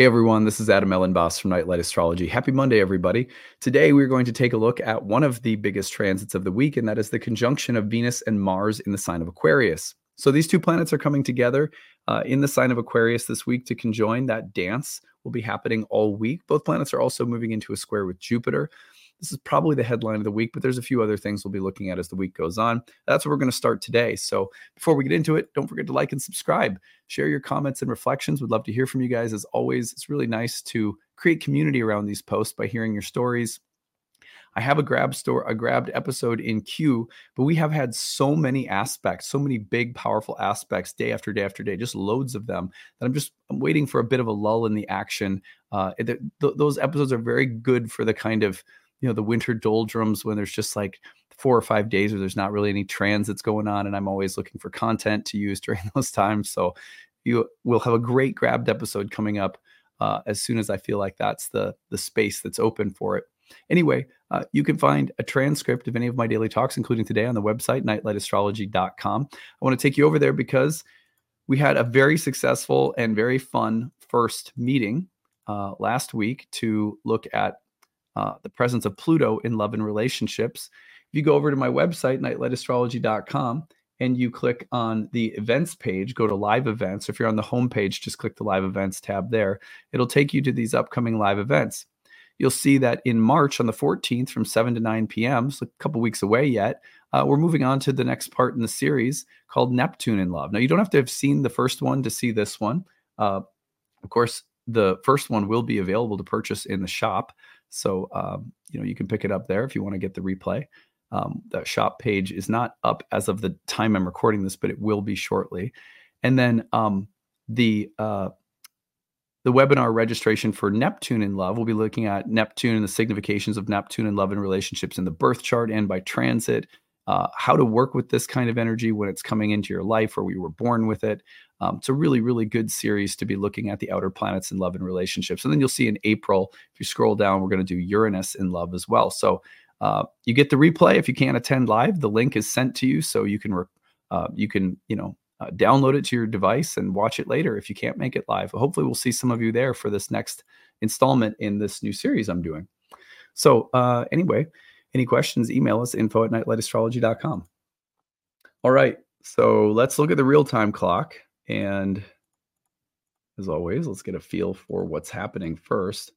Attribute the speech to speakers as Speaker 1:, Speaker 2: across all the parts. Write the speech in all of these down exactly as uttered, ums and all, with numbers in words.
Speaker 1: Hey everyone, this is Adam Ellenboss from Nightlight Astrology. Happy Monday, everybody. Today we're going to take a look at one of the biggest transits of the week, and that is the conjunction of Venus and Mars in the sign of Aquarius. So these two planets are coming together uh, in the sign of Aquarius this week to conjoin. That dance will be happening all week. Both planets are also moving into a square with Jupiter. This is probably the headline of the week, but there's a few other things we'll be looking at as the week goes on. That's what we're going to start today. So before we get into it, don't forget to like and subscribe. Share your comments and reflections. We'd love to hear from you guys. As always, it's really nice to create community around these posts by hearing your stories. I have a grab store, a grabbed episode in queue, but we have had so many aspects, so many big, powerful aspects day after day after day, just loads of them that I'm just I'm waiting for a bit of a lull in the action. Uh, th- th- those episodes are very good for the kind of you know, the winter doldrums when there's just like four or five days where there's not really any transits going on. And I'm always looking for content to use during those times. So you will have a great grabbed episode coming up uh, as soon as I feel like that's the, the space that's open for it. Anyway, uh, you can find a transcript of any of my daily talks, including today, on the website, nightlight astrology dot com. I want to take you over there because we had a very successful and very fun first meeting uh, last week to look at Uh, the presence of Pluto in love and relationships. If you go over to my website, nightlight astrology dot com, and you click on the events page, go to live events. If you're on the home page, just click the live events tab there. It'll take you to these upcoming live events. You'll see that in March on the fourteenth from seven to nine p.m., so a couple weeks away yet, uh, we're moving on to the next part in the series called Neptune in Love. Now, you don't have to have seen the first one to see this one. Uh, of course, the first one will be available to purchase in the shop. So, um, you know, you can pick it up there if you want to get the replay. Um, the shop page is not up as of the time I'm recording this, but it will be shortly. And then um, the uh, the webinar registration for Neptune in Love, we'll be looking at Neptune and the significations of Neptune in love and relationships in the birth chart and by transit, uh, how to work with this kind of energy when it's coming into your life or we were born with it. Um, it's a really, really good series to be looking at the outer planets in love and relationships. And then you'll see in April, if you scroll down, we're going to do Uranus in love as well. So uh, you get the replay. If you can't attend live, the link is sent to you so you can, uh, you can, you know, uh, download it to your device and watch it later if you can't make it live. Hopefully we'll see some of you there for this next installment in this new series I'm doing. So uh, anyway, any questions, email us info at nightlight astrology dot com. All right, so let's look at the real-time clock. And as always, let's get a feel for what's happening first.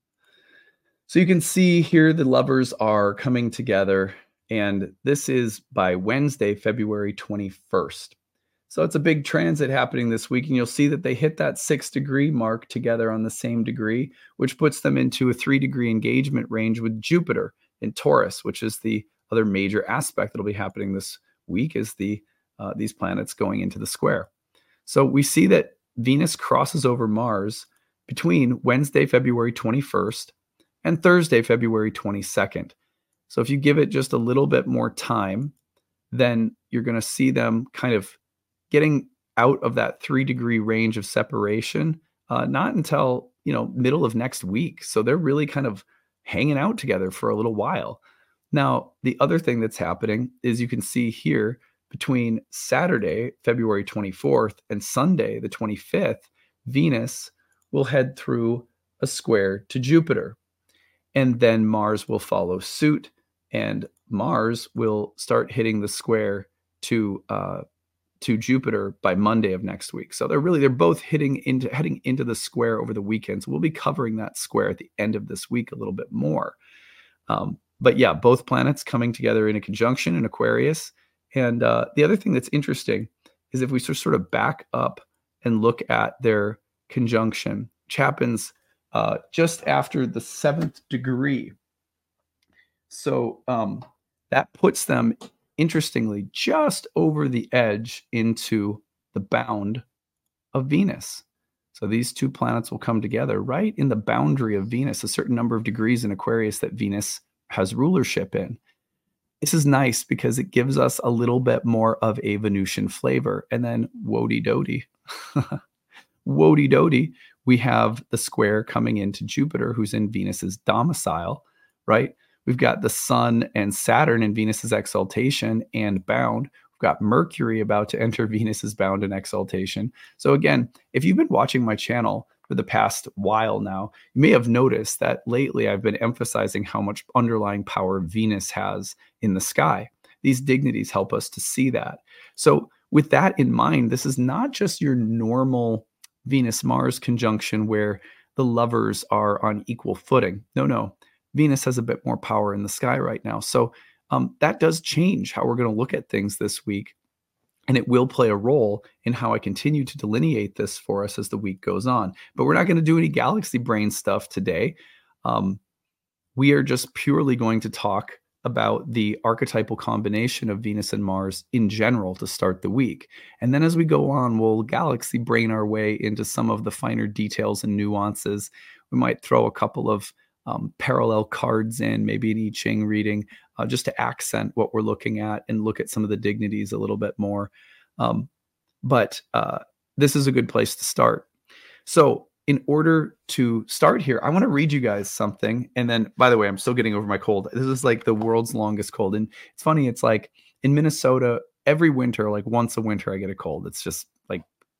Speaker 1: So you can see here the lovers are coming together, and this is by Wednesday, February twenty-first. So it's a big transit happening this week, and you'll see that they hit that six degree mark together on the same degree, which puts them into a three degree engagement range with Jupiter in Taurus, which is the other major aspect that'll be happening this week, is the uh, these planets going into the square. So we see that Venus crosses over Mars between Wednesday, February twenty-first and Thursday, February twenty-second. So if you give it just a little bit more time, then you're going to see them kind of getting out of that three degree range of separation, uh, not until, you know, middle of next week. So they're really kind of hanging out together for a little while. Now, the other thing that's happening is you can see here, between Saturday, February twenty-fourth, and Sunday, the twenty-fifth, Venus will head through a square to Jupiter. And then Mars will follow suit, and Mars will start hitting the square to uh, to Jupiter by Monday of next week. So they're really, they're both hitting into heading into the square over the weekend. So we'll be covering that square at the end of this week a little bit more. Um, but yeah, both planets coming together in a conjunction in Aquarius. And uh, the other thing that's interesting is if we sort of back up and look at their conjunction, which happens uh, just after the seventh degree. So um, that puts them, interestingly, just over the edge into the bound of Venus. So these two planets will come together right in the boundary of Venus, a certain number of degrees in Aquarius that Venus has rulership in. This is nice because it gives us a little bit more of a Venusian flavor. And then wody-dody, wody-dody, we have the square coming into Jupiter, who's in Venus's domicile, right? We've got the Sun and Saturn in Venus's exaltation and bound. We've got Mercury about to enter Venus's bound and exaltation. So again, if you've been watching my channel for for the past while now, you may have noticed that lately I've been emphasizing how much underlying power Venus has in the sky. These dignities help us to see that. So with that in mind, this is not just your normal Venus-Mars conjunction where the lovers are on equal footing. No, no. Venus has a bit more power in the sky right now. So um, that does change how we're going to look at things this week. And it will play a role in how I continue to delineate this for us as the week goes on. But we're not going to do any galaxy brain stuff today. Um, we are just purely going to talk about the archetypal combination of Venus and Mars in general to start the week. And then as we go on, we'll galaxy brain our way into some of the finer details and nuances. We might throw a couple of um, parallel cards in, maybe an I Ching reading, uh, just to accent what we're looking at and look at some of the dignities a little bit more. Um, but uh, this is a good place to start. So in order to start here, I want to read you guys something. And then, by the way, I'm still getting over my cold. This is like the world's longest cold. And it's funny. It's like in Minnesota, every winter, like once a winter, I get a cold. It's just like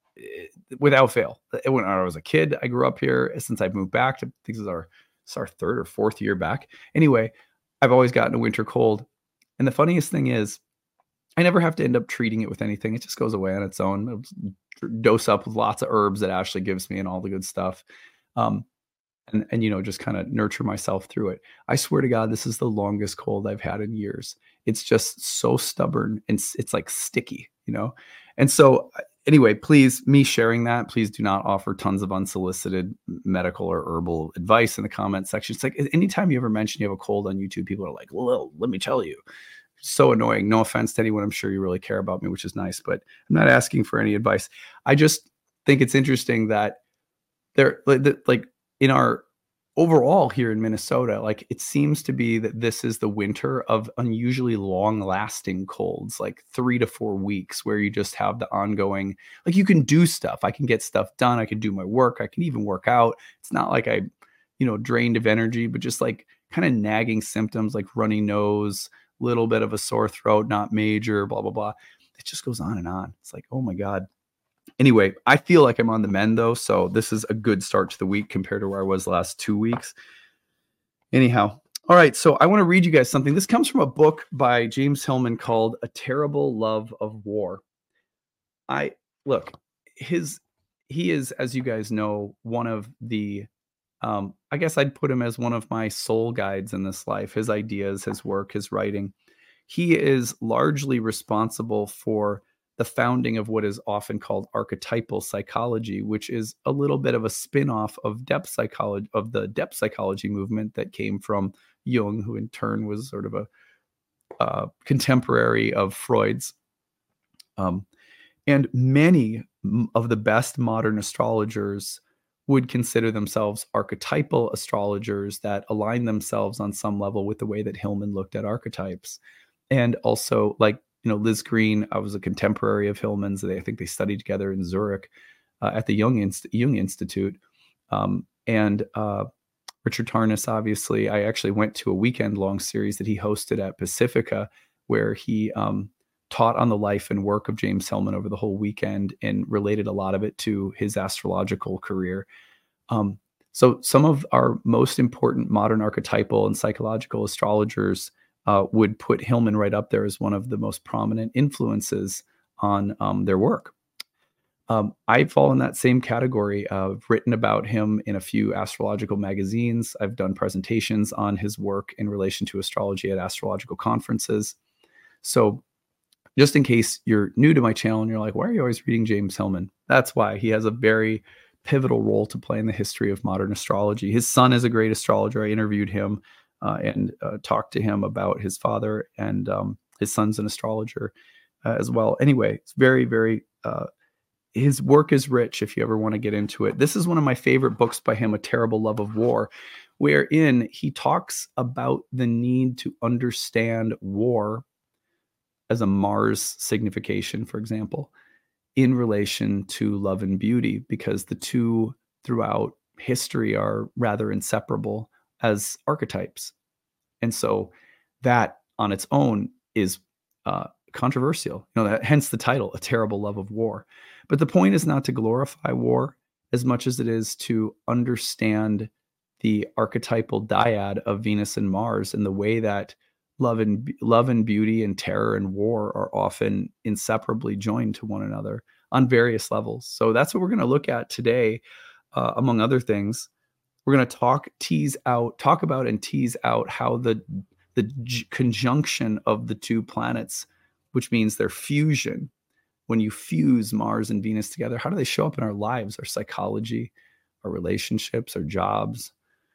Speaker 1: without fail. When I was a kid, I grew up here. Since I've moved back, I think this is our, this is our third or fourth year back. Anyway, I've always gotten a winter cold. And the funniest thing is, I never have to end up treating it with anything. It just goes away on its own. I'll dose up with lots of herbs that Ashley gives me and all the good stuff. Um, and, and, you know, just kind of nurture myself through it. I swear to God, this is the longest cold I've had in years. It's just so stubborn and it's, it's like sticky, you know? And so anyway, please, me sharing that, please do not offer tons of unsolicited medical or herbal advice in the comment section. It's like anytime you ever mention you have a cold on YouTube, people are like, well, let me tell you. So annoying. No offense to anyone. I'm sure you really care about me, which is nice, but I'm not asking for any advice. I just think it's interesting that there, like in our overall here in Minnesota, like it seems to be that this is the winter of unusually long lasting colds, like three to four weeks where you just have the ongoing, like you can do stuff. I can get stuff done. I can do my work. I can even work out. It's not like I, you know, drained of energy, but just like kind of nagging symptoms like runny nose, little bit of a sore throat, not major, blah, blah, blah. It just goes on and on. It's like, oh my God. Anyway, I feel like I'm on the mend though. So this is a good start to the week compared to where I was the last two weeks. Anyhow. All right. So I want to read you guys something. This comes from a book by James Hillman called A Terrible Love of War. I look, his, he is, as you guys know, one of the Um, I guess I'd put him as one of my soul guides in this life, his ideas, his work, his writing. He is largely responsible for the founding of what is often called archetypal psychology, which is a little bit of a spin-off of depth psychology, of the depth psychology movement that came from Jung, who in turn was sort of a uh, contemporary of Freud's. Um, and many of the best modern astrologers would consider themselves archetypal astrologers that align themselves on some level with the way that Hillman looked at archetypes. And also, like, you know, Liz Green, I was a contemporary of Hillman's. They, I think they studied together in Zurich uh, at the Jung, Inst- Jung Institute. Um, and uh, Richard Tarnas, obviously, I actually went to a weekend-long series that he hosted at Pacifica where he um, taught on the life and work of James Hillman over the whole weekend and related a lot of it to his astrological career. Um, so some of our most important modern archetypal and psychological astrologers uh, would put Hillman right up there as one of the most prominent influences on um, their work. Um, I fall in that same category. I've written about him in a few astrological magazines. I've done presentations on his work in relation to astrology at astrological conferences. So just in case you're new to my channel and you're like, why are you always reading James Hillman? That's why. He has a very pivotal role to play in the history of modern astrology. His son is a great astrologer. I interviewed him uh, and uh, talked to him about his father, and um, his son's an astrologer uh, as well. Anyway, it's very, very, uh, his work is rich if you ever want to get into it. This is one of my favorite books by him, A Terrible Love of War, wherein he talks about the need to understand war as a Mars signification, for example, in relation to love and beauty, because the two throughout history are rather inseparable as archetypes. And so that on its own is uh, controversial. You know, that, hence the title, A Terrible Love of War. But the point is not to glorify war. as much as it is to understand the archetypal dyad of Venus and Mars and the way that love and love and beauty and terror and war are often inseparably joined to one another on various levels. So that's what we're going to look at today, uh, among other things. We're going to talk, tease out, talk about and tease out how the the j- conjunction of the two planets, which means their fusion, when you fuse Mars and Venus together, how do they show up in our lives, our psychology, our relationships, our jobs?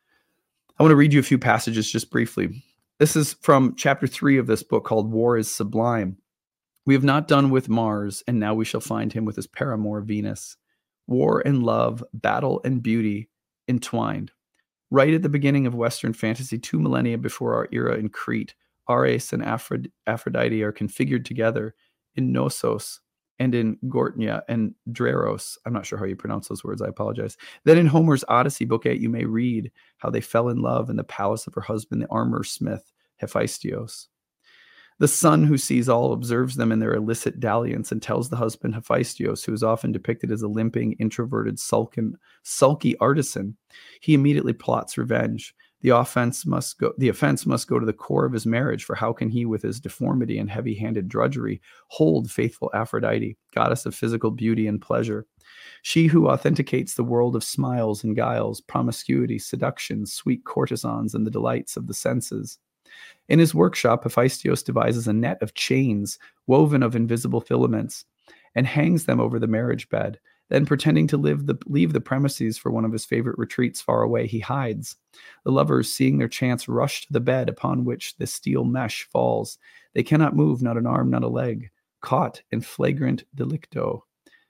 Speaker 1: I want to read you a few passages just briefly. This is from chapter three of this book called War is Sublime. We have not done with Mars, and now we shall find him with his paramour Venus. War and love, battle and beauty entwined. Right at the beginning of Western fantasy, two millennia before our era in Crete, Ares and Aphro- Aphrodite are configured together in Knossos and in Gortnia and Dreros. I'm not sure how you pronounce those words. I apologize. Then in Homer's Odyssey, Book eight, you may read how they fell in love in the palace of her husband, the armor smith, Hephaestos. The son who sees all observes them in their illicit dalliance and tells the husband Hephaestos, who is often depicted as a limping, introverted, sulken, sulky artisan. He immediately plots revenge. The offense must go. The offense must go to the core of his marriage. For how can he, with his deformity and heavy-handed drudgery, hold faithful Aphrodite, goddess of physical beauty and pleasure? She who authenticates the world of smiles and guiles, promiscuity, seduction, sweet courtesans, and the delights of the senses. In his workshop, Hephaestos devises a net of chains woven of invisible filaments and hangs them over the marriage bed. Then, pretending to live the, leave the premises for one of his favorite retreats far away, he hides. The lovers, seeing their chance, rush to the bed upon which the steel mesh falls. They cannot move, not an arm, not a leg, caught in flagrant delicto.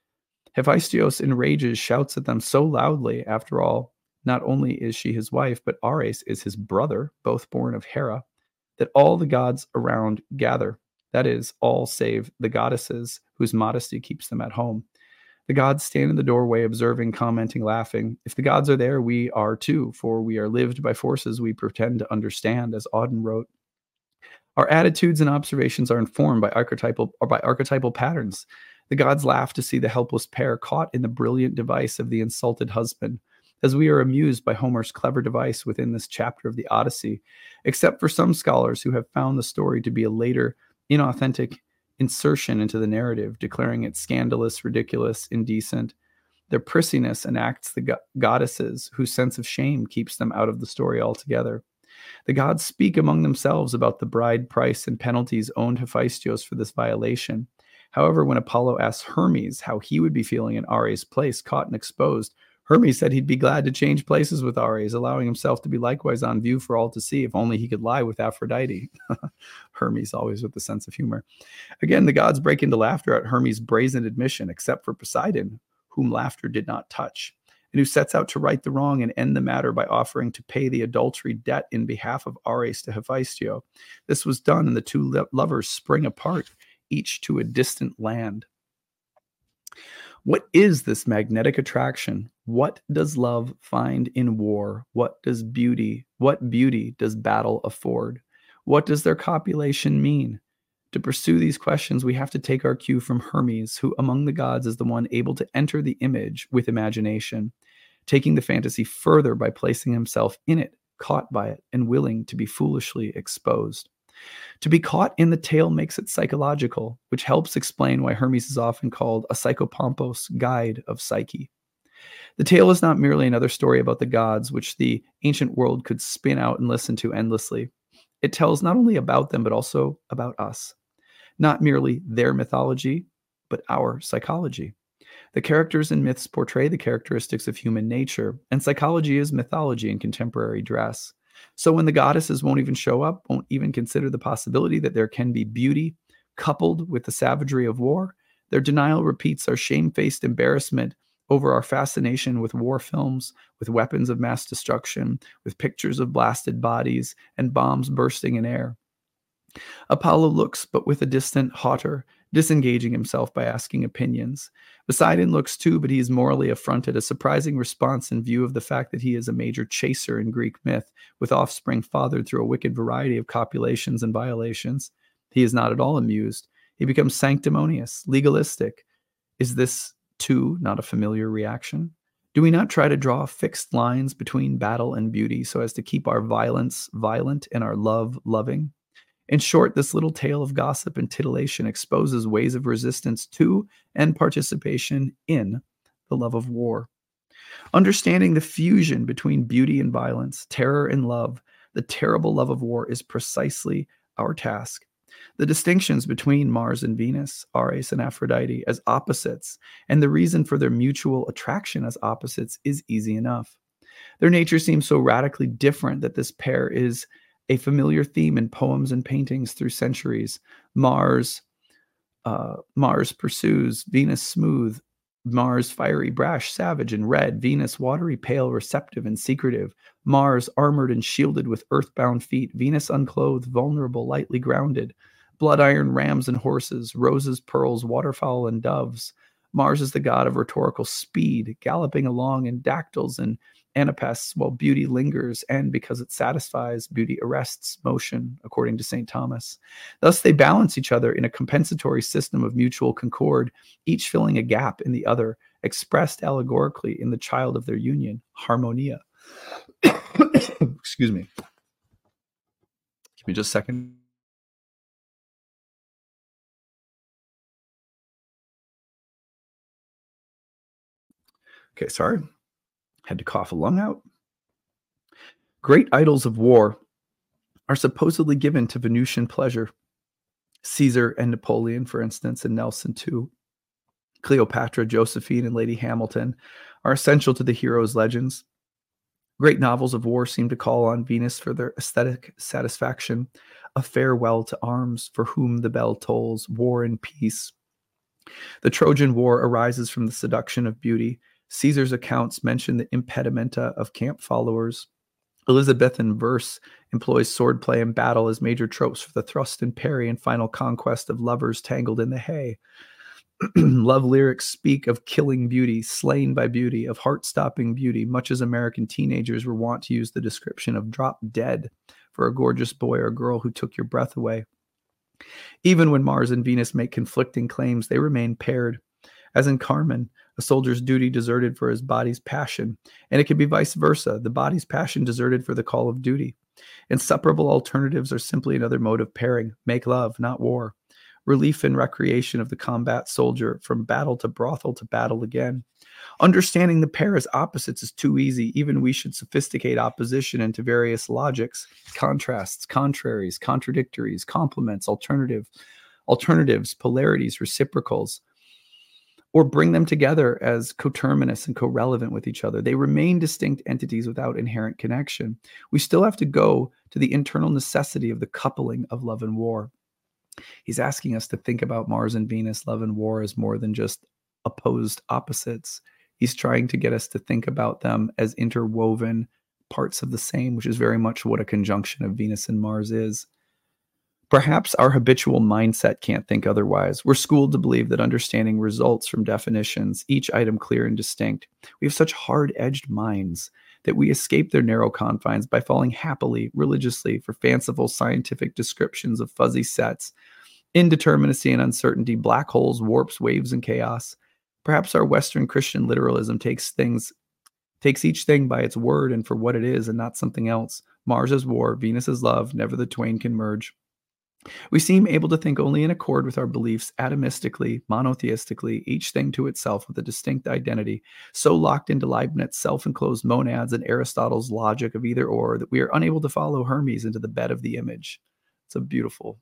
Speaker 1: Hephaestos, enrages, shouts at them so loudly. After all, not only is she his wife, but Ares is his brother, both born of Hera, that all the gods around gather, that is, all save the goddesses, whose modesty keeps them at home. The gods stand in the doorway, observing, commenting, laughing. If the gods are there, we are too, for we are lived by forces we pretend to understand, as Auden wrote. Our attitudes and observations are informed by archetypal or by archetypal patterns. The gods laugh to see the helpless pair caught in the brilliant device of the insulted husband, as we are amused by Homer's clever device within this chapter of the Odyssey, except for some scholars who have found the story to be a later, inauthentic insertion into the narrative, declaring it scandalous, ridiculous, indecent. Their prissiness enacts the go- goddesses, whose sense of shame keeps them out of the story altogether. The gods speak among themselves about the bride price and penalties owed Hephaestos for this violation. However, when Apollo asks Hermes how he would be feeling in Ares' place, caught and exposed, Hermes said he'd be glad to change places with Ares, allowing himself to be likewise on view for all to see, if only he could lie with Aphrodite. Hermes, always with a sense of humor. Again, the gods break into laughter at Hermes' brazen admission, except for Poseidon, whom laughter did not touch, and who sets out to right the wrong and end the matter by offering to pay the adultery debt in behalf of Ares to Hephaestus. This was done, and the two lo- lovers spring apart, each to a distant land. What is this magnetic attraction? What does love find in war? What does beauty, what beauty does battle afford? What does their copulation mean? To pursue these questions, we have to take our cue from Hermes, who among the gods is the one able to enter the image with imagination, taking the fantasy further by placing himself in it, caught by it, and willing to be foolishly exposed. To be caught in the tale makes it psychological, which helps explain why Hermes is often called a psychopompos guide of psyche. The tale is not merely another story about the gods, which the ancient world could spin out and listen to endlessly. It tells not only about them, but also about us. Not merely their mythology, but our psychology. The characters in myths portray the characteristics of human nature, and psychology is mythology in contemporary dress. So when the goddesses won't even show up, won't even consider the possibility that there can be beauty coupled with the savagery of war, their denial repeats our shamefaced embarrassment over our fascination with war films, with weapons of mass destruction, with pictures of blasted bodies and bombs bursting in air. Apollo looks, but with a distant hauteur, disengaging himself by asking opinions. Poseidon looks too, but he is morally affronted, a surprising response in view of the fact that he is a major chaser in Greek myth, with offspring fathered through a wicked variety of copulations and violations. He is not at all amused. He becomes sanctimonious, legalistic. Is this, too, not a familiar reaction? Do we not try to draw fixed lines between battle and beauty so as to keep our violence violent and our love loving? In short, this little tale of gossip and titillation exposes ways of resistance to and participation in the love of war. Understanding the fusion between beauty and violence, terror and love, the terrible love of war is precisely our task. The distinctions between Mars and Venus, Ares and Aphrodite, as opposites, and the reason for their mutual attraction as opposites is easy enough. Their nature seems so radically different that this pair is a familiar theme in poems and paintings through centuries. Mars, uh, Mars pursues, Venus smooth, Mars fiery, brash, savage, and red, Venus watery, pale, receptive, and secretive, Mars armored and shielded with earthbound feet, Venus unclothed, vulnerable, lightly grounded, blood iron rams and horses, roses, pearls, waterfowl, and doves. Mars is the god of rhetorical speed, galloping along in dactyls and anapaests while beauty lingers, and because it satisfies, beauty arrests motion, according to Saint Thomas. Thus they balance each other in a compensatory system of mutual concord, each filling a gap in the other, expressed allegorically in the child of their union, harmonia. Excuse me. Give me just a second. Okay, sorry. Had to cough a lung out. Great idols of war are supposedly given to Venusian pleasure. Caesar and Napoleon, for instance, and Nelson too. Cleopatra, Josephine, and Lady Hamilton are essential to the heroes' legends. Great novels of war seem to call on Venus for their aesthetic satisfaction. A farewell to arms, for whom the bell tolls, war and peace. The Trojan War arises from the seduction of beauty. Caesar's accounts mention the impedimenta of camp followers. Elizabethan verse employs swordplay and battle as major tropes for the thrust and parry and final conquest of lovers tangled in the hay. Love lyrics speak of killing beauty, slain by beauty, of heart-stopping beauty, much as American teenagers were wont to use the description of drop dead for a gorgeous boy or girl who took your breath away. Even when Mars and Venus make conflicting claims, they remain paired. As in Carmen, a soldier's duty deserted for his body's passion, and it can be vice versa, the body's passion deserted for the call of duty. Inseparable alternatives are simply another mode of pairing. Make love, not war. Relief and recreation of the combat soldier, from battle to brothel to battle again. Understanding the pair as opposites is too easy. Even we should sophisticate opposition into various logics, contrasts, contraries, contradictories, complements, alternative, alternatives, polarities, reciprocals, or bring them together as coterminous and co-relevant with each other. They remain distinct entities without inherent connection. We still have to go to the internal necessity of the coupling of love and war. He's asking us to think about Mars and Venus, love and war, as more than just opposed opposites. He's trying to get us to think about them as interwoven parts of the same, which is very much what a conjunction of Venus and Mars is. Perhaps our habitual mindset can't think otherwise. We're schooled to believe that understanding results from definitions, each item clear and distinct. We have such hard-edged minds that we escape their narrow confines by falling happily, religiously, for fanciful scientific descriptions of fuzzy sets, indeterminacy and uncertainty, black holes, warps, waves, and chaos. Perhaps our Western Christian literalism takes things, takes each thing by its word and for what it is and not something else. Mars is war, Venus is love, never the twain can merge. We seem able to think only in accord with our beliefs, atomistically, monotheistically, each thing to itself with a distinct identity, so locked into Leibniz's self-enclosed monads and Aristotle's logic of either or that we are unable to follow Hermes into the bed of the image. It's a beautiful,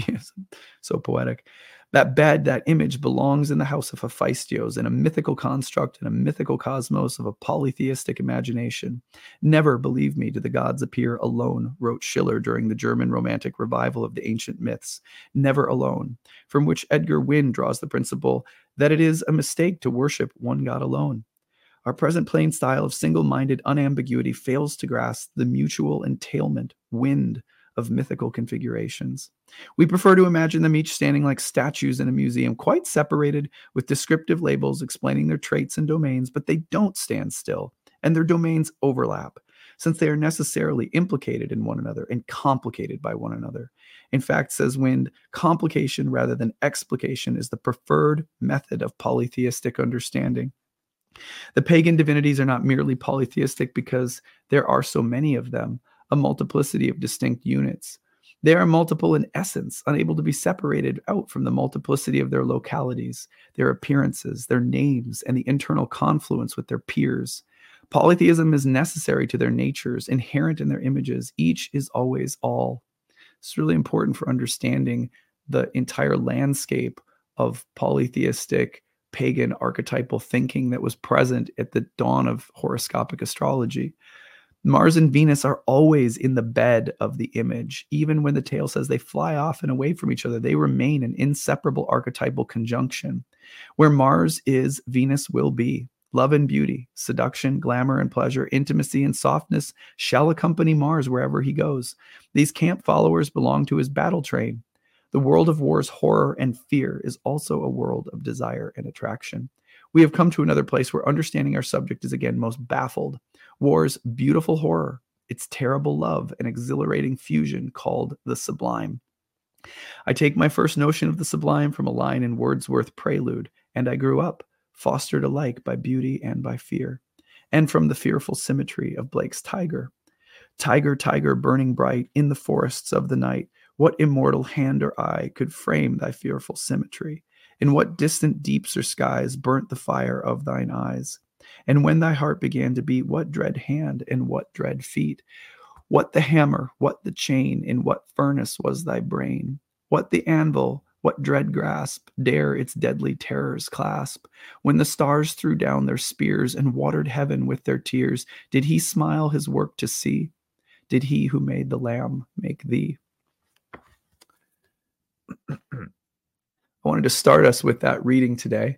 Speaker 1: so poetic. That bed, that image belongs in the house of Hephaestos, in a mythical construct, in a mythical cosmos of a polytheistic imagination. Never, believe me, do the gods appear alone, wrote Schiller during the German Romantic revival of the ancient myths. Never alone, from which Edgar Wynne draws the principle that it is a mistake to worship one god alone. Our present plain style of single-minded unambiguity fails to grasp the mutual entailment, wind, of mythical configurations. We prefer to imagine them each standing like statues in a museum, quite separated with descriptive labels explaining their traits and domains, but they don't stand still, and their domains overlap, since they are necessarily implicated in one another and complicated by one another. In fact, says Wind, complication rather than explication is the preferred method of polytheistic understanding. The pagan divinities are not merely polytheistic because there are so many of them, a multiplicity of distinct units. They are multiple in essence, unable to be separated out from the multiplicity of their localities, their appearances, their names, and the internal confluence with their peers. Polytheism is necessary to their natures, inherent in their images. Each is always all. It's really important for understanding the entire landscape of polytheistic pagan archetypal thinking that was present at the dawn of horoscopic astrology. Mars and Venus are always in the bed of the image. Even when the tale says they fly off and away from each other, they remain an inseparable archetypal conjunction. Where Mars is, Venus will be. Love and beauty, seduction, glamour and pleasure, intimacy and softness shall accompany Mars wherever he goes. These camp followers belong to his battle train. The world of war's horror and fear is also a world of desire and attraction. We have come to another place where understanding our subject is again most baffled. War's beautiful horror, its terrible love and exhilarating fusion called the sublime. I take my first notion of the sublime from a line in Wordsworth's Prelude, and I grew up, fostered alike by beauty and by fear, and from the fearful symmetry of Blake's Tiger. Tiger, tiger, burning bright in the forests of the night, what immortal hand or eye could frame thy fearful symmetry? In what distant deeps or skies burnt the fire of thine eyes? And when thy heart began to beat, what dread hand and what dread feet? What the hammer, what the chain, in what furnace was thy brain? What the anvil, what dread grasp dare its deadly terrors clasp? When the stars threw down their spears and watered heaven with their tears, did he smile his work to see? Did he who made the lamb make thee? I wanted to start us with that reading today,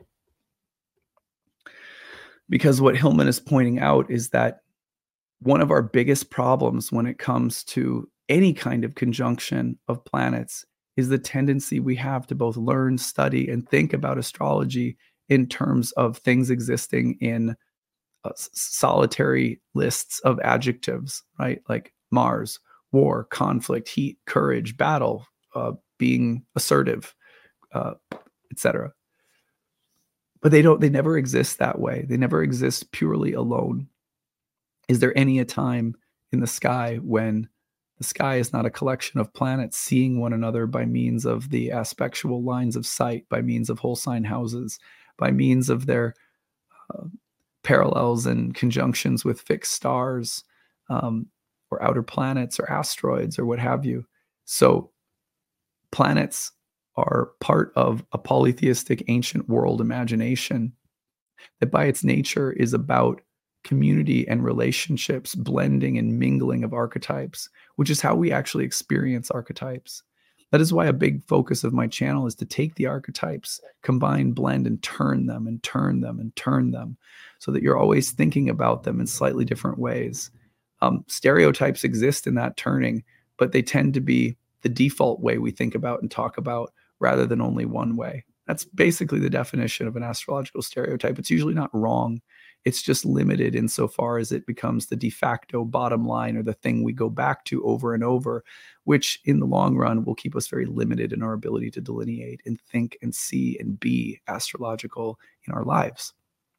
Speaker 1: because what Hillman is pointing out is that one of our biggest problems when it comes to any kind of conjunction of planets is the tendency we have to both learn, study, and think about astrology in terms of things existing in uh, solitary lists of adjectives, right? Like Mars, war, conflict, heat, courage, battle, uh, being assertive, uh, et cetera. But they don't, they never exist that way. They never exist purely alone. Is there any a time in the sky when the sky is not a collection of planets seeing one another by means of the aspectual lines of sight, by means of whole sign houses, by means of their uh, parallels and conjunctions with fixed stars, um, or outer planets or asteroids or what have you? So planets are part of a polytheistic ancient world imagination that by its nature is about community and relationships, blending and mingling of archetypes, which is how we actually experience archetypes. That is why a big focus of my channel is to take the archetypes, combine, blend, and turn them and turn them and turn them so that you're always thinking about them in slightly different ways. Um, stereotypes exist in that turning, but they tend to be the default way we think about and talk about rather than only one way. That's basically the definition of an astrological stereotype. It's usually not wrong. It's just limited insofar as it becomes the de facto bottom line or the thing we go back to over and over, which in the long run will keep us very limited in our ability to delineate and think and see and be astrological in our lives.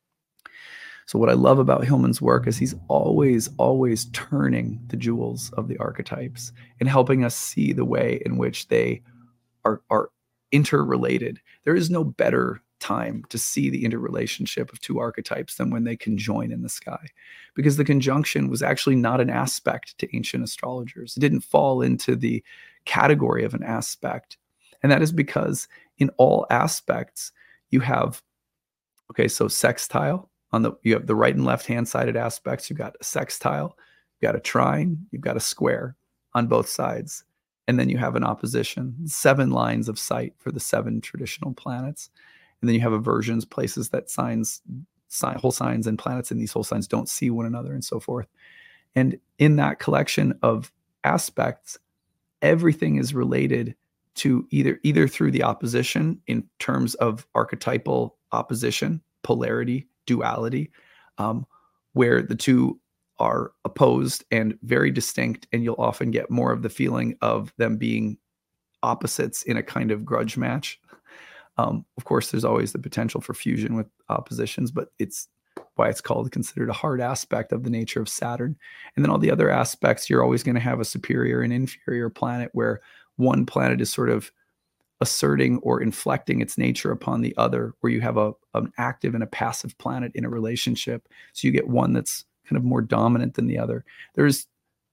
Speaker 1: So what I love about Hillman's work is he's always, always turning the jewels of the archetypes and helping us see the way in which they are, are interrelated. There is no better time to see the interrelationship of two archetypes than when they conjoin in the sky, because the conjunction was actually not an aspect to ancient astrologers. It didn't fall into the category of an aspect. And that is because in all aspects, you have, okay, so sextile on the, you have the right and left hand sided aspects. You've got a sextile, you've got a trine, you've got a square on both sides. And then you have an opposition, seven lines of sight for the seven traditional planets. And then you have aversions, places that signs, sign, whole signs and planets in these whole signs don't see one another and so forth. And in that collection of aspects, everything is related to either, either through the opposition in terms of archetypal opposition, polarity, duality, um, where the two are opposed and very distinct, and you'll often get more of the feeling of them being opposites in a kind of grudge match. Um, of course, there's always the potential for fusion with oppositions, but it's why it's called considered a hard aspect of the nature of Saturn. And then all the other aspects, you're always going to have a superior and inferior planet, where one planet is sort of asserting or inflecting its nature upon the other, where you have a an active and a passive planet in a relationship. So you get one that's kind of more dominant than the other. There's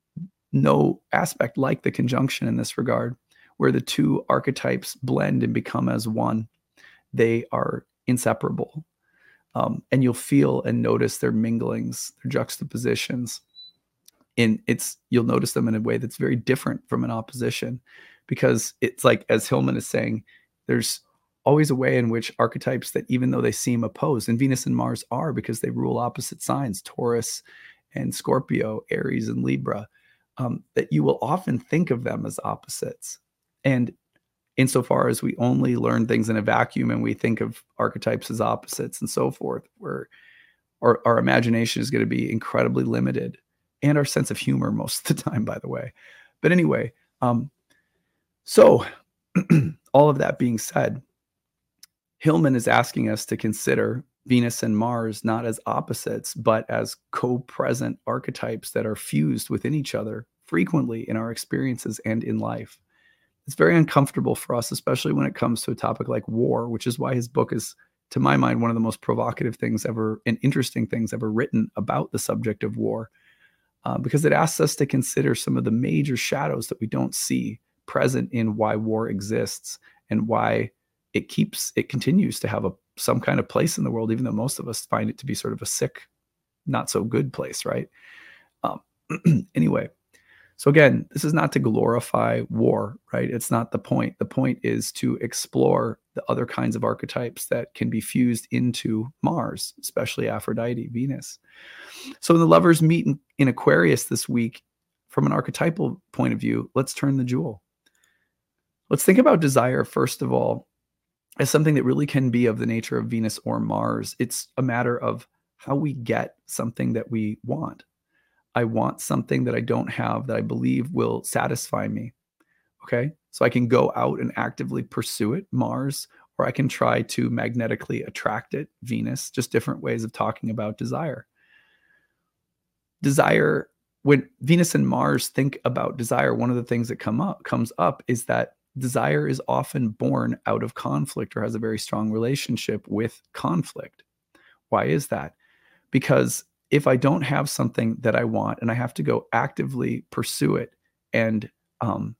Speaker 1: no aspect like the conjunction in this regard, where the two archetypes blend and become as one. They are inseparable. Um, and you'll feel and notice their minglings, their juxtapositions. In it's you'll notice them in a way that's very different from an opposition, because it's like, as Hillman is saying, there's always a way in which archetypes that, even though they seem opposed, and Venus and Mars are, because they rule opposite signs, Taurus and Scorpio, Aries and Libra, um, that you will often think of them as opposites. And insofar as we only learn things in a vacuum and we think of archetypes as opposites and so forth, where our, our imagination is going to be incredibly limited, and our sense of humor most of the time, by the way. But anyway, um, so all of that being said, Hillman is asking us to consider Venus and Mars not as opposites, but as co-present archetypes that are fused within each other frequently in our experiences and in life. It's very uncomfortable for us, especially when it comes to a topic like war, which is why his book is, to my mind, one of the most provocative things ever and interesting things ever written about the subject of war, uh, because it asks us to consider some of the major shadows that we don't see present in why war exists, and why it keeps, it continues to have a some kind of place in the world, even though most of us find it to be sort of a sick, not so good place, right? Um, anyway, so again, this is not to glorify war, right? It's not the point. The point is to explore the other kinds of archetypes that can be fused into Mars, especially Aphrodite, Venus. So when the lovers meet in, in Aquarius this week, from an archetypal point of view, let's turn the jewel. Let's think about desire, first of all, as something that really can be of the nature of Venus or Mars. It's a matter of how we get something that we want. I want something that I don't have that I believe will satisfy me. Okay. So I can go out and actively pursue it, Mars, or I can try to magnetically attract it, Venus, just different ways of talking about desire. Desire, when Venus and Mars think about desire, one of the things that come up, comes up is that desire is often born out of conflict, or has a very strong relationship with conflict. Why is that? Because if I don't have something that I want and I have to go actively pursue it, and um,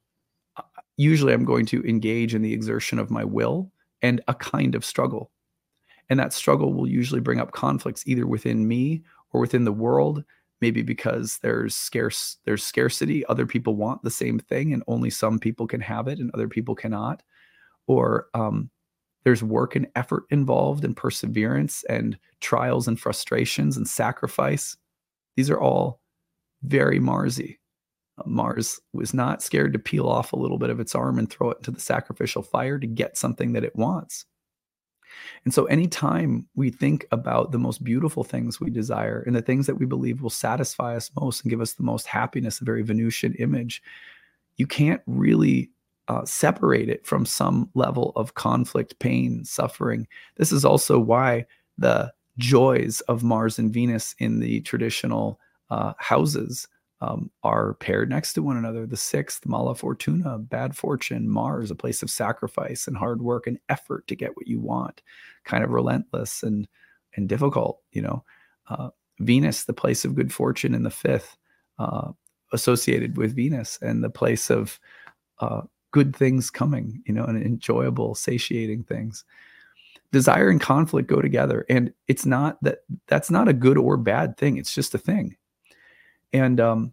Speaker 1: usually I'm going to engage in the exertion of my will and a kind of struggle. And that struggle will usually bring up conflicts either within me or within the world, maybe because there's scarce, there's scarcity. Other people want the same thing and only some people can have it and other people cannot. Or um, there's work and effort involved, and perseverance and trials and frustrations and sacrifice. These are all very Marsy. Uh, Mars was not scared to peel off a little bit of its arm and throw it into the sacrificial fire to get something that it wants. And so anytime we think about the most beautiful things we desire and the things that we believe will satisfy us most and give us the most happiness, a very Venusian image, you can't really uh, separate it from some level of conflict, pain, suffering. This is also why the joys of Mars and Venus in the traditional uh, houses um, are paired next to one another. The sixth, Mala Fortuna, bad fortune; Mars, a place of sacrifice and hard work and effort to get what you want, kind of relentless and and difficult, you know. Uh, Venus, the place of good fortune, in the fifth, uh, associated with Venus, and the place of uh, good things coming, you know, and enjoyable, satiating things. Desire and conflict go together, and it's not that that's not a good or bad thing. It's just a thing. And um,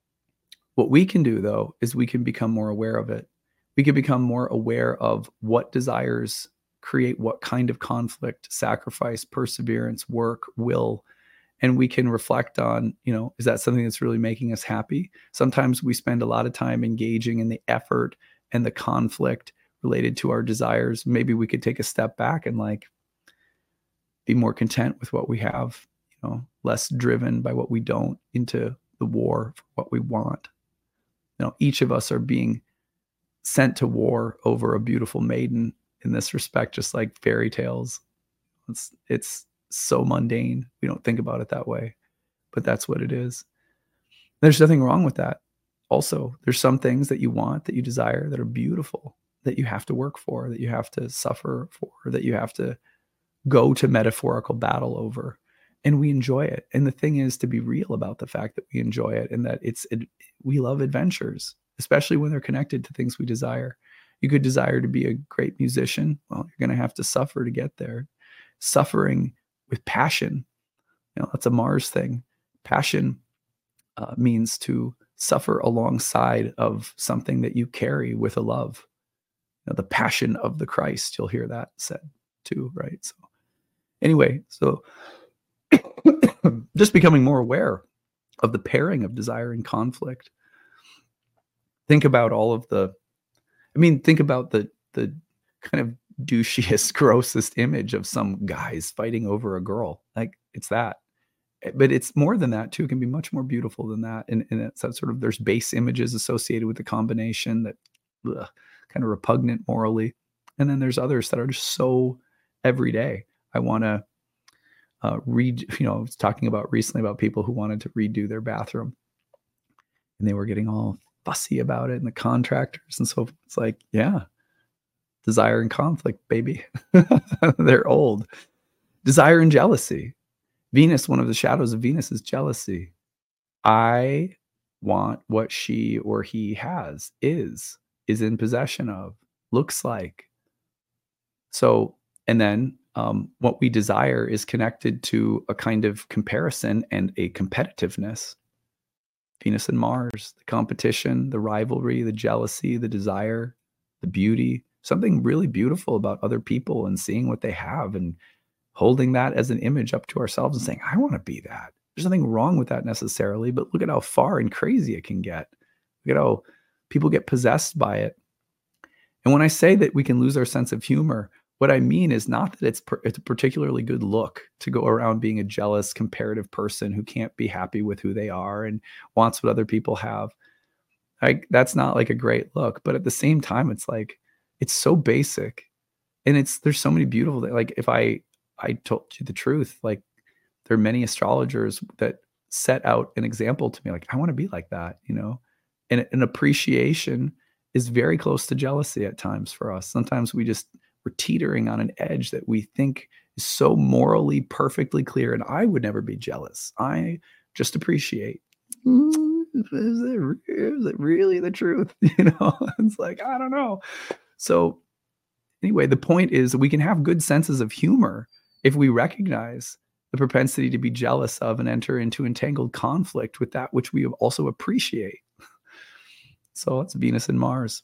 Speaker 1: what we can do, though, is we can become more aware of it. We can become more aware of what desires create what kind of conflict, sacrifice, perseverance, work, will. And we can reflect on, you know, is that something that's really making us happy? Sometimes we spend a lot of time engaging in the effort and the conflict related to our desires. Maybe we could take a step back and like be more content with what we have, you know, less driven by what we don't, into the war for what we want. You know, each of us are being sent to war over a beautiful maiden in this respect, just like fairy tales. It's, it's so mundane. We don't think about it that way, but that's what it is. There's nothing wrong with that. Also, there's some things that you want, that you desire, that are beautiful, that you have to work for, that you have to suffer for, that you have to go to metaphorical battle over. And we enjoy it. And the thing is to be real about the fact that we enjoy it, and that it's, it, we love adventures, especially when they're connected to things we desire. You could desire to be a great musician. Well, you're going to have to suffer to get there. Suffering with passion, you know, that's a Mars thing. Passion uh, means to suffer alongside of something that you carry with a love. You know, the passion of the Christ, you'll hear that said too, right? So anyway, so just becoming more aware of the pairing of desire and conflict. Think about all of the, I mean, think about the the kind of douchiest, grossest image of some guys fighting over a girl. Like, it's that. But it's more than that too. It can be much more beautiful than that. And, and it's that sort of, there's base images associated with the combination that ugh, kind of repugnant morally. And then there's others that are just so everyday. I want to uh, read, you know, I was talking about recently about people who wanted to redo their bathroom, and they were getting all fussy about it, and the contractors and so forth. It's like, yeah, desire and conflict, baby. They're old. Desire and jealousy. Venus, one of the shadows of Venus is jealousy. I want what she or he has, is, is in possession of, looks like. So, and then um, what we desire is connected to a kind of comparison and a competitiveness. Venus and Mars, the competition, the rivalry, the jealousy, the desire, the beauty, something really beautiful about other people and seeing what they have and holding that as an image up to ourselves and saying, I want to be that. There's nothing wrong with that necessarily, but look at how far and crazy it can get. Look at how people get possessed by it. And when I say that we can lose our sense of humor, what I mean is not that it's, per, it's a particularly good look to go around being a jealous, comparative person who can't be happy with who they are and wants what other people have. Like, that's not like a great look. But at the same time, it's like, it's so basic. And it's, there's so many beautiful things. Like, if I, I told you the truth, like, there are many astrologers that set out an example to me, like, I want to be like that, you know, and an appreciation is very close to jealousy at times for us. Sometimes we just, we're teetering on an edge that we think is so morally perfectly clear. And I would never be jealous. I just appreciate. Mm, is it, is it really the truth? You know, it's like, I don't know. So anyway, the point is we can have good senses of humor if we recognize the propensity to be jealous of and enter into entangled conflict with that which we also appreciate. So it's Venus and Mars.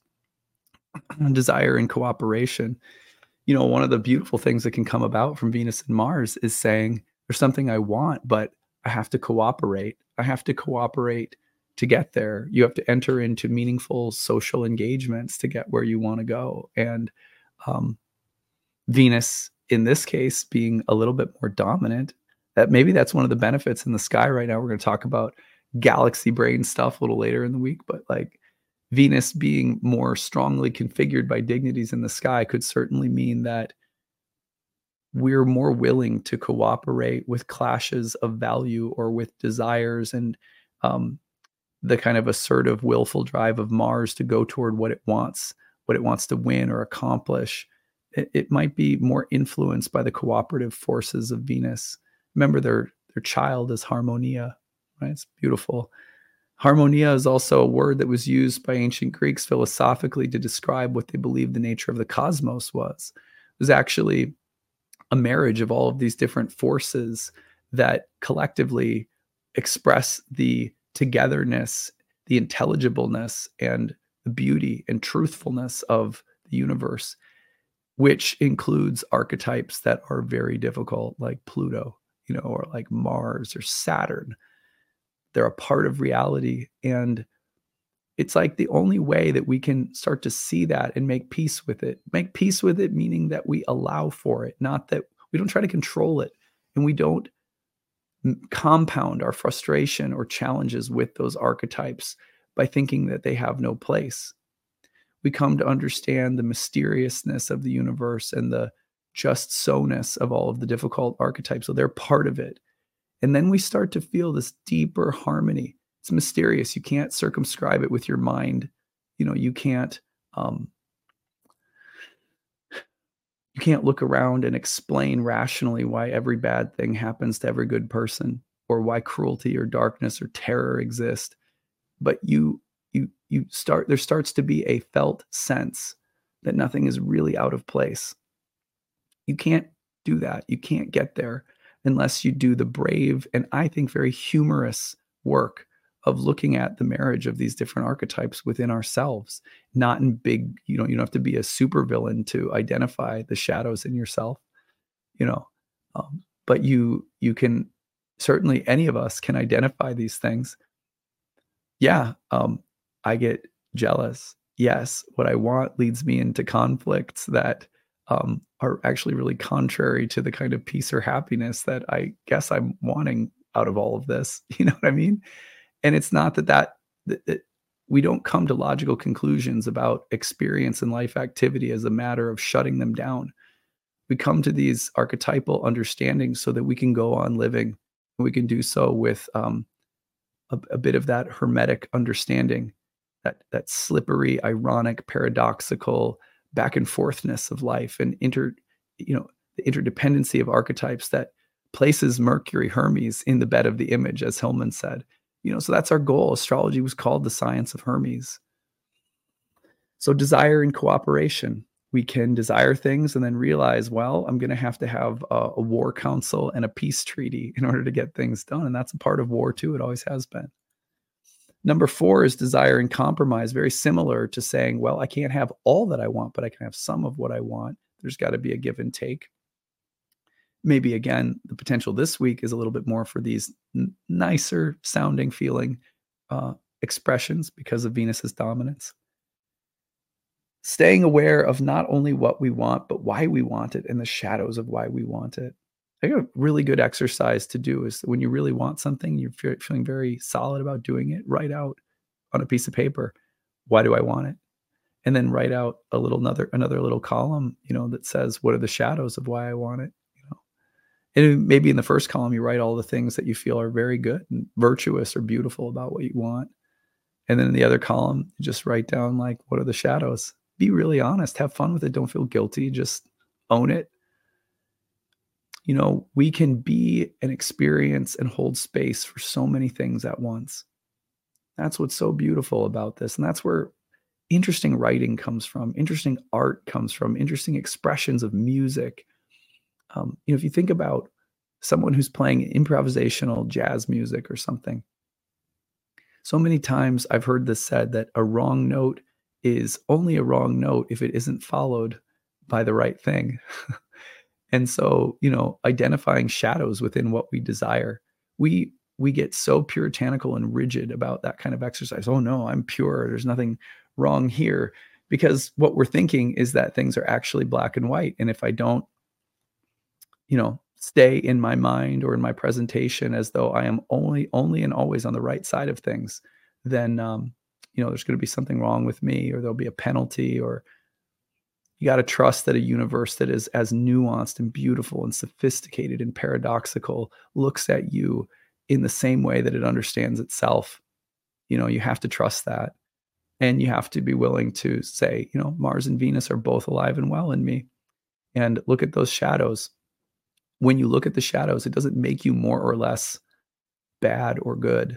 Speaker 1: Desire and cooperation. You know, one of the beautiful things that can come about from Venus and Mars is saying, there's something I want, but I have to cooperate. I have to cooperate to get there. You have to enter into meaningful social engagements to get where you want to go. And um, Venus, in this case, being a little bit more dominant, that maybe that's one of the benefits in the sky right now. We're going to talk about galaxy brain stuff a little later in the week, but like Venus being more strongly configured by dignities in the sky could certainly mean that we're more willing to cooperate with clashes of value or with desires and um, the kind of assertive, willful drive of Mars to go toward what it wants, what it wants to win or accomplish. It, it might be more influenced by the cooperative forces of Venus. Remember, their their child is Harmonia, right? It's beautiful. Harmonia is also a word that was used by ancient Greeks philosophically to describe what they believed the nature of the cosmos was. It was actually a marriage of all of these different forces that collectively express the togetherness, the intelligibleness, and the beauty and truthfulness of the universe, which includes archetypes that are very difficult, like Pluto, you know, or like Mars or Saturn. They're a part of reality. And it's like the only way that we can start to see that and make peace with it. Make peace with it, meaning that we allow for it, not that we don't try to control it, and we don't compound our frustration or challenges with those archetypes by thinking that they have no place. We come to understand the mysteriousness of the universe and the just so-ness of all of the difficult archetypes. So they're part of it. And then we start to feel this deeper harmony. It's mysterious. You can't circumscribe it with your mind. You know, you can't um, you can't look around and explain rationally why every bad thing happens to every good person, or why cruelty or darkness or terror exist. But you you you start there starts to be a felt sense that nothing is really out of place. You can't do that. You can't get there unless you do the brave and I think very humorous work of looking at the marriage of these different archetypes within ourselves, not in big, you know, you don't have to be a supervillain to identify the shadows in yourself, you know, um, but you, you can certainly, any of us can identify these things. Yeah. Um, I get jealous. Yes. What I want leads me into conflicts that um, are actually really contrary to the kind of peace or happiness that I guess I'm wanting out of all of this. You know what I mean? And it's not that that, that, that we don't come to logical conclusions about experience and life activity as a matter of shutting them down. We come to these archetypal understandings so that we can go on living. We can do so with um, a, a bit of that hermetic understanding, that that slippery, ironic, paradoxical back and forthness of life, and inter, you know, the interdependency of archetypes that places Mercury Hermes in the bed of the image, as Hillman said. You know, so that's our goal. Astrology was called the science of Hermes. So desire and cooperation. We can desire things and then realize, well, I'm going to have to have a, a war council and a peace treaty in order to get things done. And that's a part of war too. It always has been. Number four is desire and compromise, very similar to saying, well, I can't have all that I want, but I can have some of what I want. There's got to be a give and take. Maybe, again, the potential this week is a little bit more for these n- nicer sounding, feeling uh, expressions because of Venus's dominance. Staying aware of not only what we want, but why we want it and the shadows of why we want it. I think a really good exercise to do is when you really want something, you're fe- feeling very solid about doing it, write out on a piece of paper, why do I want it? And then write out a little another another little column, you know, that says, what are the shadows of why I want it? You know, and maybe in the first column, you write all the things that you feel are very good and virtuous or beautiful about what you want. And then in the other column, you just write down, like, what are the shadows? Be really honest, have fun with it. Don't feel guilty. Just own it. You know, we can be and experience and hold space for so many things at once. That's what's so beautiful about this. And that's where interesting writing comes from, interesting art comes from, interesting expressions of music. Um, you know, if you think about someone who's playing improvisational jazz music or something, so many times I've heard this said that a wrong note is only a wrong note if it isn't followed by the right thing. And so, you know, identifying shadows within what we desire, we we get so puritanical and rigid about that kind of exercise. Oh no, I'm pure. There's nothing wrong here, because what we're thinking is that things are actually black and white. And if I don't, you know, stay in my mind or in my presentation as though I am only, only and always on the right side of things, then, um, you know, there's going to be something wrong with me, or there'll be a penalty, or you got to trust that a universe that is as nuanced and beautiful and sophisticated and paradoxical looks at you in the same way that it understands itself. You know, you have to trust that. And you have to be willing to say, you know, Mars and Venus are both alive and well in me. And look at those shadows. When you look at the shadows, it doesn't make you more or less bad or good.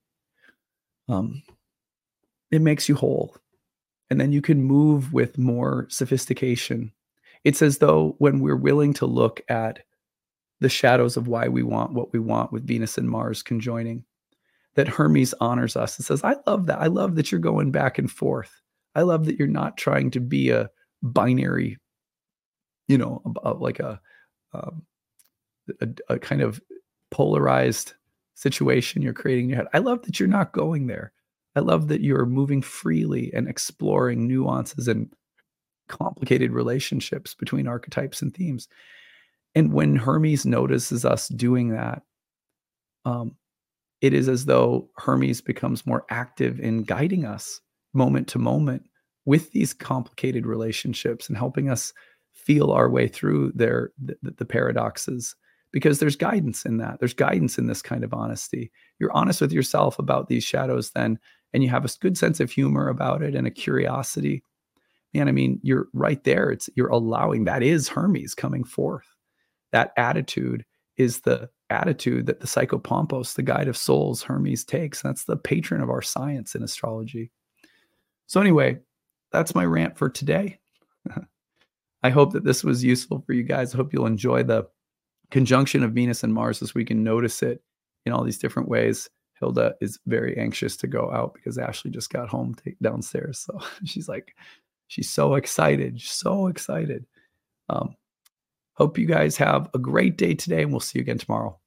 Speaker 1: Um, it makes you whole. And then you can move with more sophistication. It's as though when we're willing to look at the shadows of why we want what we want, with Venus and Mars conjoining, that Hermes honors us and says, I love that. I love that you're going back and forth. I love that you're not trying to be a binary, you know, a, a, like a, um, a, a kind of polarized situation you're creating in your head. I love that you're not going there. I love that you're moving freely and exploring nuances and complicated relationships between archetypes and themes. And when Hermes notices us doing that, um, it is as though Hermes becomes more active in guiding us moment to moment with these complicated relationships and helping us feel our way through their the, the paradoxes, because there's guidance in that. There's guidance in this kind of honesty. You're honest with yourself about these shadows then, and you have a good sense of humor about it and a curiosity. Man, I mean, you're right there. It's you're allowing, that is Hermes coming forth. That attitude is the attitude that the Psychopompos, the guide of souls, Hermes takes. That's the patron of our science in astrology. So anyway, that's my rant for today. I hope that this was useful for you guys. I hope you'll enjoy the conjunction of Venus and Mars as we can notice it in all these different ways. Hilda is very anxious to go out because Ashley just got home t- downstairs. So she's like, she's so excited, so excited. Um, hope you guys have a great day today, and we'll see you again tomorrow.